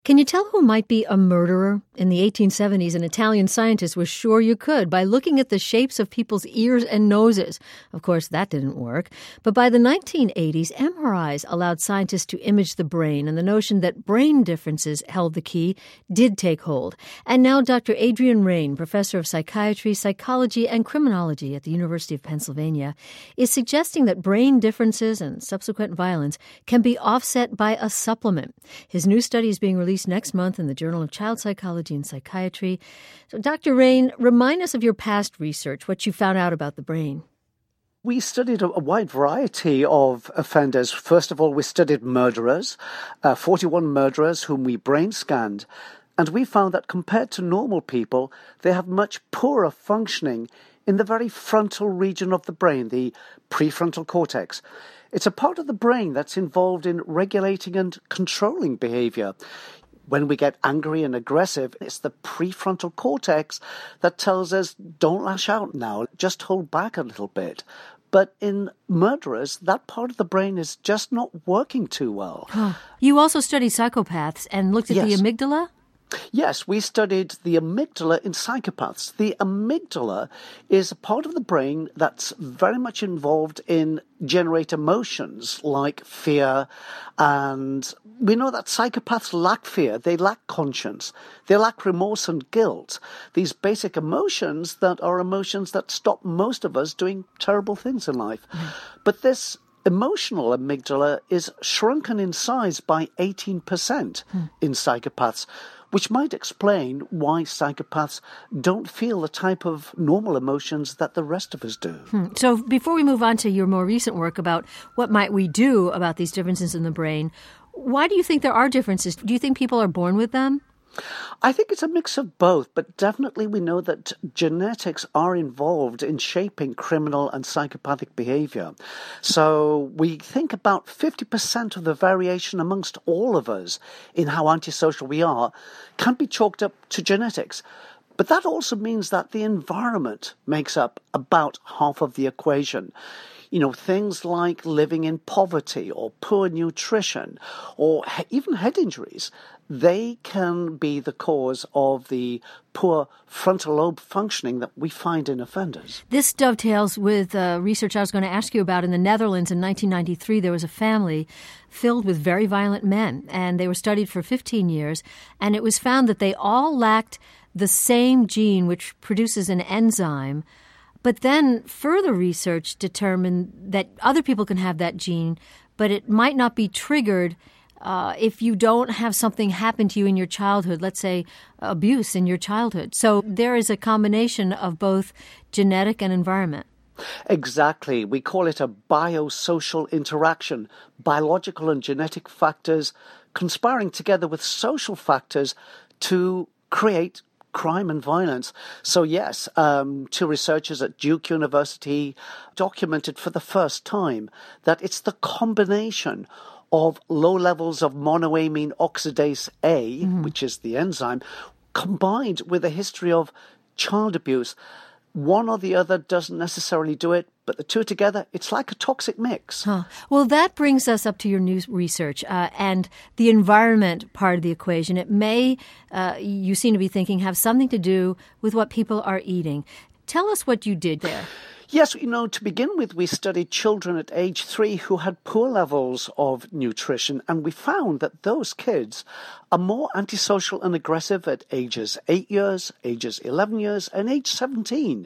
Can you tell who might be a murderer? In the 1870s, an Italian scientist was sure you could by looking at the shapes of people's ears and noses. Of course, that didn't work. But by the 1980s, MRIs allowed scientists to image the brain, and the notion that brain differences held the key did take hold. And now Dr. Adrian Raine, professor of psychiatry, psychology, and criminology at the University of Pennsylvania, is suggesting that brain differences and subsequent violence can be offset by a supplement. His new study is being released next month in the Journal of Child Psychology and Psychiatry. So, Dr. Raine, remind us of your past research, what you found out about the brain. We studied a wide variety of offenders. First of all, we studied murderers, 41 murderers whom we brain scanned, and we found that compared to normal people, they have much poorer functioning in the very frontal region of the brain, the prefrontal cortex. It's a part of the brain that's involved in regulating and controlling behavior. When we get angry and aggressive, it's the prefrontal cortex that tells us, don't lash out now, just hold back a little bit. But in murderers, that part of the brain is just not working too well. You also studied psychopaths and looked at the amygdala? Yes, we studied the amygdala in psychopaths. The amygdala is a part of the brain that's very much involved in generate emotions like fear, and we know that psychopaths lack fear, they lack conscience, they lack remorse and guilt, these basic emotions that are emotions that stop most of us doing terrible things in life. But this emotional amygdala is shrunken in size by 18% in psychopaths, which might explain why psychopaths don't feel the type of normal emotions that the rest of us do. So before we move on to your more recent work about what might we do about these differences in the brain, why do you think there are differences? Do you think people are born with them? I think it's a mix of both, but definitely we know that genetics are involved in shaping criminal and psychopathic behavior. So we think about 50% of the variation amongst all of us in how antisocial we are can be chalked up to genetics. But that also means that the environment makes up about half of the equation. You know, things like living in poverty or poor nutrition or even head injuries, they can be the cause of the poor frontal lobe functioning that we find in offenders. This dovetails with research I was going to ask you about. In the Netherlands in 1993, there was a family filled with very violent men, and they were studied for 15 years, and it was found that they all lacked the same gene which produces an enzyme. But then further research determined that other people can have that gene, but it might not be triggered if you don't have something happen to you in your childhood, let's say abuse in your childhood. So there is a combination of both genetic and environment. Exactly. We call it a biosocial interaction, biological and genetic factors conspiring together with social factors to create crime and violence. So yes, two researchers at Duke University documented for the first time that it's the combination of low levels of monoamine oxidase A, which is the enzyme, combined with a history of child abuse. One or the other doesn't necessarily do it, but the two together, it's like a toxic mix. Well, that brings us up to your new research and the environment part of the equation. It may, you seem to be thinking, have something to do with what people are eating. Tell us what you did there. Yes, you know, to begin with, we studied children at age 3 who had poor levels of nutrition, and we found that those kids are more antisocial and aggressive at ages 8 years, ages 11 years, and age 17.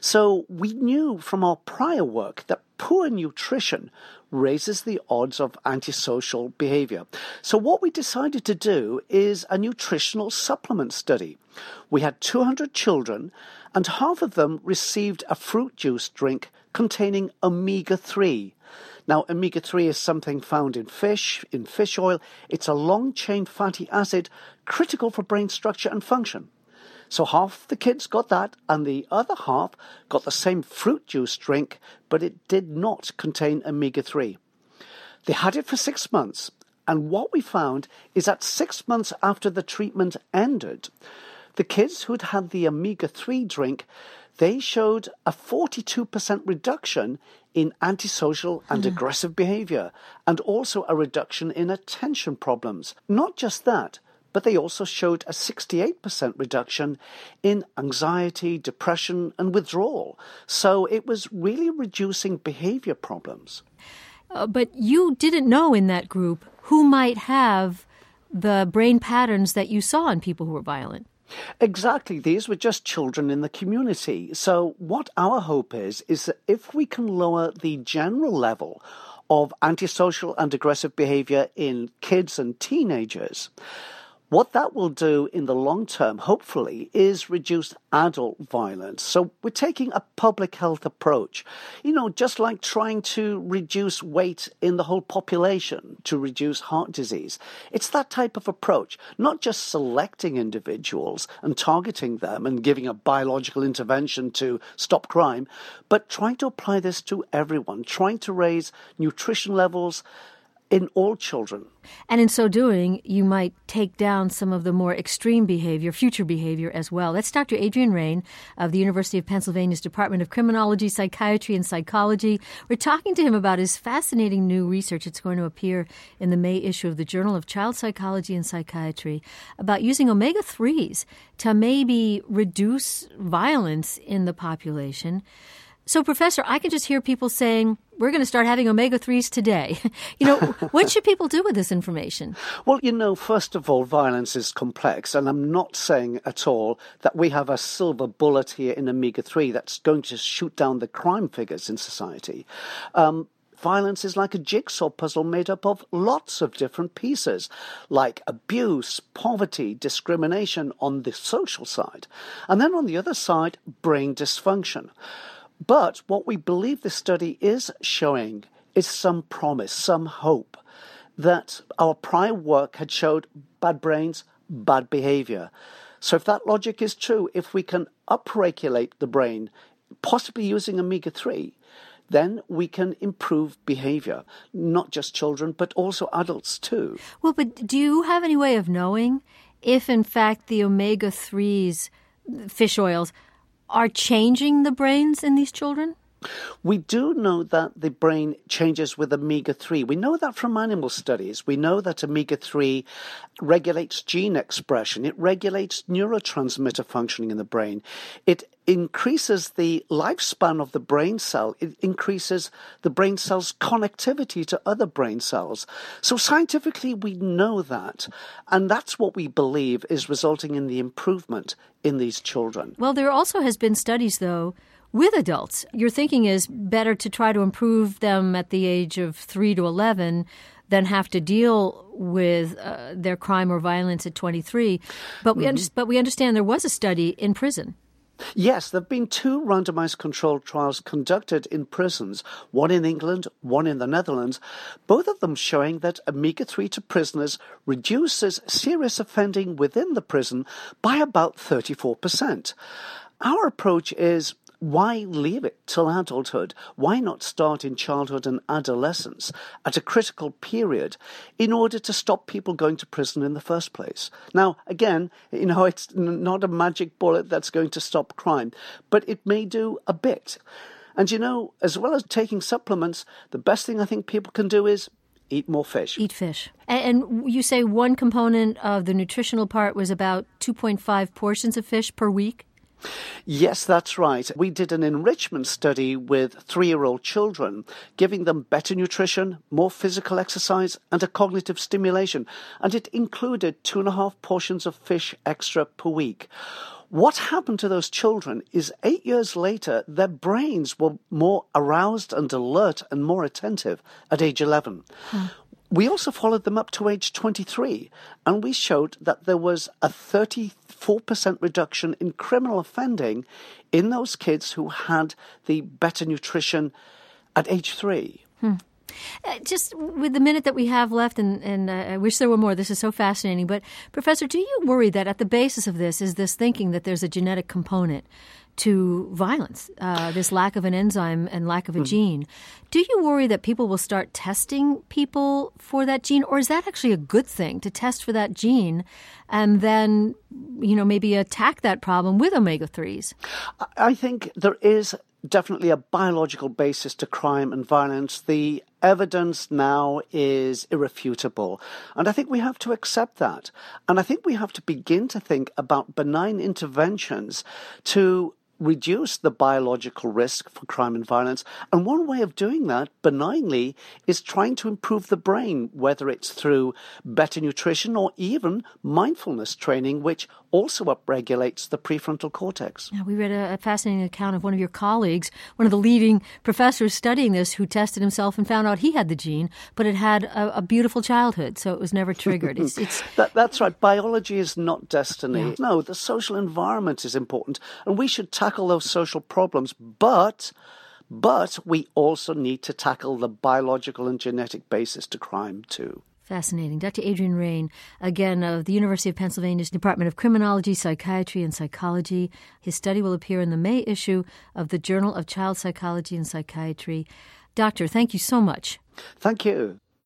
So we knew from our prior work that poor nutrition raises the odds of antisocial behavior. So what we decided to do is a nutritional supplement study. We had 200 children, and half of them received a fruit juice drink containing omega-3. Now, omega-3 is something found in fish oil. It's a long-chain fatty acid critical for brain structure and function. So half the kids got that, and the other half got the same fruit juice drink, but it did not contain omega-3. They had it for 6 months, and what we found is that 6 months after the treatment ended, the kids who'd had the omega-3 drink, they showed a 42% reduction in antisocial and aggressive behavior, and also a reduction in attention problems. Not just that, but they also showed a 68% reduction in anxiety, depression, and withdrawal. So it was really reducing behavior problems. But you didn't know in that group who might have the brain patterns that you saw in people who were violent. Exactly. These were just children in the community. So what our hope is that if we can lower the general level of antisocial and aggressive behavior in kids and teenagers, what that will do in the long term, hopefully, is reduce adult violence. So we're taking a public health approach, just like trying to reduce weight in the whole population to reduce heart disease. It's that type of approach, not just selecting individuals and targeting them and giving a biological intervention to stop crime, but trying to apply this to everyone, trying to raise nutrition levels in all children. And in so doing, you might take down some of the more extreme behavior, future behavior as well. That's Dr. Adrian Raine of the University of Pennsylvania's Department of Criminology, Psychiatry, and Psychology. We're talking to him about his fascinating new research. It's going to appear in the May issue of the Journal of Child Psychology and Psychiatry about using omega-3s to maybe reduce violence in the population. So, Professor, I can just hear people saying, we're going to start having omega-3s today. What should people do with this information? Well, first of all, violence is complex, and I'm not saying at all that we have a silver bullet here in omega-3 that's going to shoot down the crime figures in society. Violence is like a jigsaw puzzle made up of lots of different pieces, like abuse, poverty, discrimination on the social side, and then on the other side, brain dysfunction. But what we believe this study is showing is some promise, some hope that our prior work had showed bad brains, bad behavior. So if that logic is true, if we can upregulate the brain, possibly using omega-3, then we can improve behavior, not just children, but also adults too. Well, but do you have any way of knowing if, in fact, the omega-3s, fish oils, are changing the brains in these children? We do know that the brain changes with omega-3. We know that from animal studies. We know that omega-3 regulates gene expression. It regulates neurotransmitter functioning in the brain. It increases the lifespan of the brain cell. It increases the brain cell's connectivity to other brain cells. So scientifically, we know that. And that's what we believe is resulting in the improvement in these children. Well, there also has been studies, though, with adults. Your thinking is better to try to improve them at the age of 3 to 11 than have to deal with their crime or violence at 23. But we understand there was a study in prison. Yes, there have been 2 randomized controlled trials conducted in prisons, one in England, one in the Netherlands, both of them showing that omega-3 to prisoners reduces serious offending within the prison by about 34%. Our approach is, why leave it till adulthood? Why not start in childhood and adolescence at a critical period in order to stop people going to prison in the first place? Now, again, it's not a magic bullet that's going to stop crime, but it may do a bit. And as well as taking supplements, the best thing I think people can do is eat more fish. Eat fish. And you say one component of the nutritional part was about 2.5 portions of fish per week? Yes, that's right. We did an enrichment study with 3-year-old children, giving them better nutrition, more physical exercise, and a cognitive stimulation. And it included 2.5 portions of fish extra per week. What happened to those children is 8 years later, their brains were more aroused and alert and more attentive at age 11. We also followed them up to age 23, and we showed that there was a 34% reduction in criminal offending in those kids who had the better nutrition at age 3. Just with the minute that we have left, and I wish there were more, this is so fascinating, but Professor, do you worry that at the basis of this is this thinking that there's a genetic component to violence, this lack of an enzyme and lack of a gene? Do you worry that people will start testing people for that gene, or is that actually a good thing to test for that gene and then, maybe attack that problem with omega-3s? I think there is definitely a biological basis to crime and violence. The evidence now is irrefutable. And I think we have to accept that. And I think we have to begin to think about benign interventions to reduce the biological risk for crime and violence. And one way of doing that, benignly, is trying to improve the brain, whether it's through better nutrition or even mindfulness training, which also upregulates the prefrontal cortex. Yeah, we read a fascinating account of one of your colleagues, one of the leading professors studying this, who tested himself and found out he had the gene, but it had a beautiful childhood, so it was never triggered. That's right. Biology is not destiny. Yeah. No, the social environment is important, and we should tackle those social problems, but we also need to tackle the biological and genetic basis to crime too. Fascinating. Dr. Adrian Raine, again, of the University of Pennsylvania's Department of Criminology, Psychiatry, and Psychology. His study will appear in the May issue of the Journal of Child Psychology and Psychiatry. Doctor, thank you so much. Thank you.